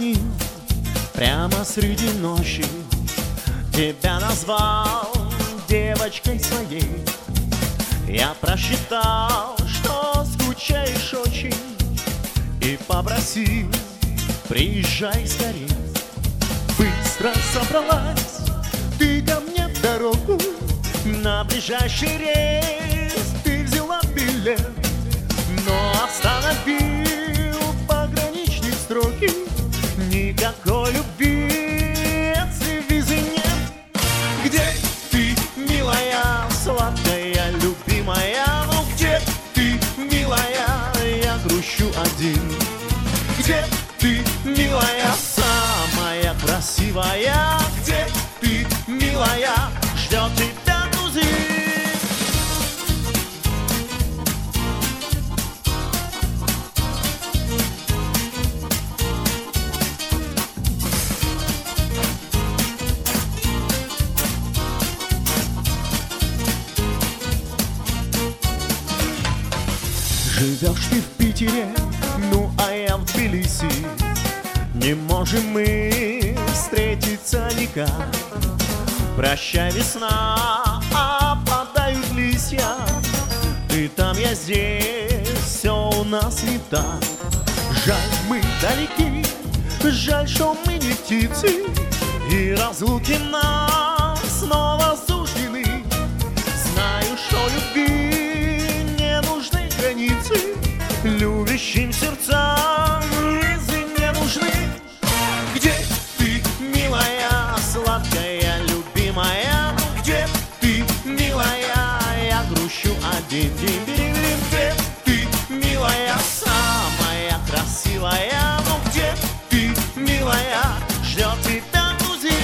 позвонил прямо среди ночи, тебя назвал девочкой своей. Я просчитал, что скучаешь очень, и попросил: приезжай скорей. Быстро собралась ты ко мне в дорогу, на ближайший рейс ты взяла билет, но остановил пограничник строгий. Никакой любви, если визы нет. Где ты, милая, сладкая, любимая? Ну где ты, милая, я грущу один. Где ты, милая, самая красивая? Где ты, милая, ждет тебя грузин? Живешь ты в Питере, ну а я в Тбилиси. Не можем мы встретиться никак. Прощай, весна, опадают листья. Ты там, я здесь, все у нас не так. Жаль, мы далеки, жаль, что мы не птицы, и разлуки нам снова суждены. Знаю, что любви не нужны границы, любящим сердцам визы не нужны. Где ты, милая, сладкая, любимая? Ну где ты, милая, я грущу один. Где ты, милая, самая красивая? Ну где ты, милая, ждет тебя грузин?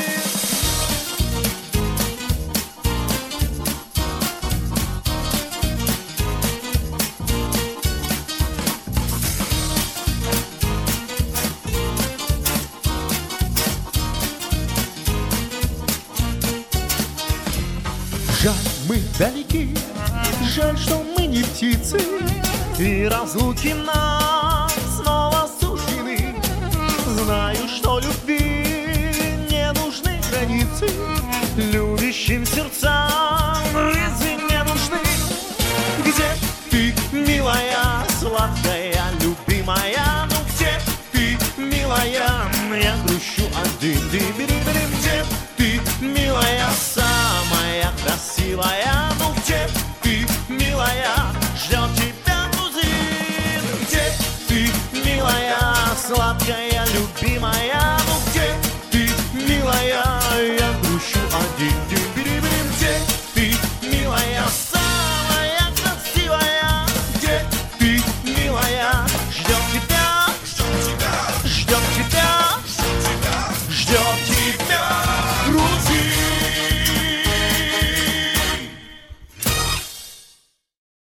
Жаль, мы далеки, жаль, что мы не птицы, и разлуки нам снова суждены. Знаю, что любви не нужны границы, любящим сердцам визы не нужны. Где ты, милая, сладкая, любимая? Ну где ты, милая, я грущу один. Где ты, милая, самая красивая? Ну где ты, милая, ждет тебя грузин? Где ты, милая, сладкая, любимая?